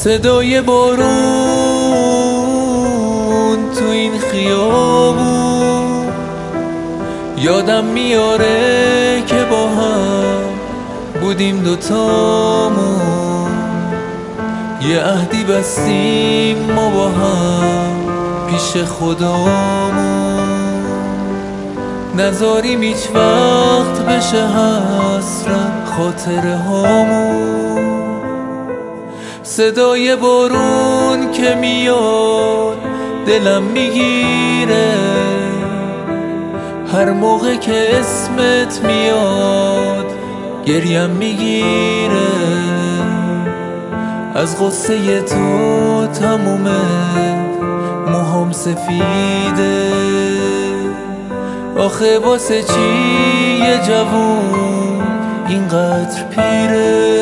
صدای بارون تو این خیابون یادم میاره که با هم بودیم دوتامون، یه عهدی بستیم ما با هم پیش خدامون، نذاریم هیچ وقت بشه حسرت خاطره هامون. صدای بارون که میاد دلم میگیره، هر موقع که اسمت میاد گریم میگیره، از غصه تو تموم موهام سفیده. آخه واسه چی یه جوون اینقدر پیره؟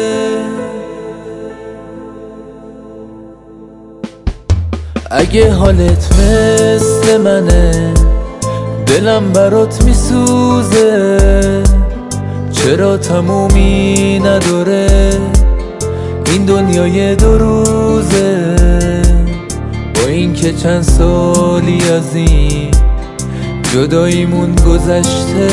اگه حالت مثل منه دلم برات میسوزه، چرا تمومی نداره این دنیای دو روزه؟ با این که چند سالی از این جداییمون گذشته،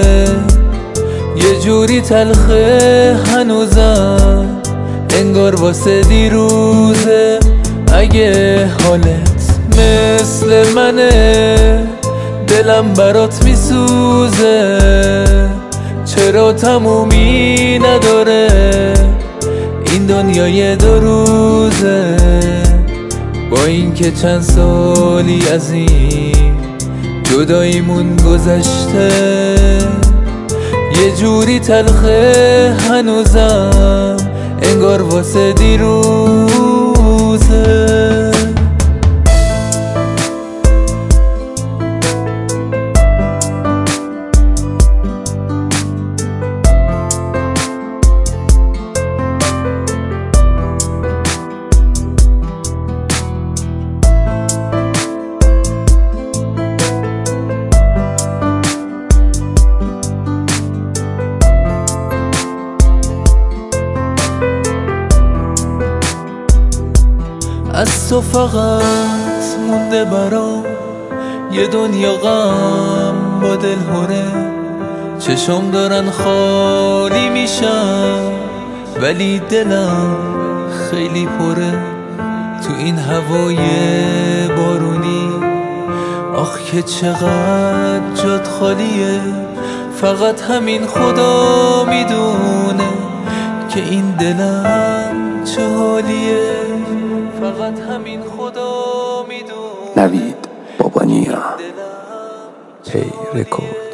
یه جوری تلخه هنوزم انگار واسه دیروزه. اگه حالت مثل منه دلم برات میسوزه، چرا تمومی نداره این دنیای دو روزه؟ با این که چند سالی از این جداییمون گذشته، یه جوری تلخه هنوزم انگار واسه دیروزه. از تو فقط مونده برام یه دنیا غم با دل هره، چشم دارن خالی میشن ولی دلم خیلی پره. تو این هوای بارونی آخ که چقدر جات خالیه، فقط همین خدا میدونه که این دلم چه حالیه، فقط همین خدا میدونه. نوید بابانیا هی رکورد.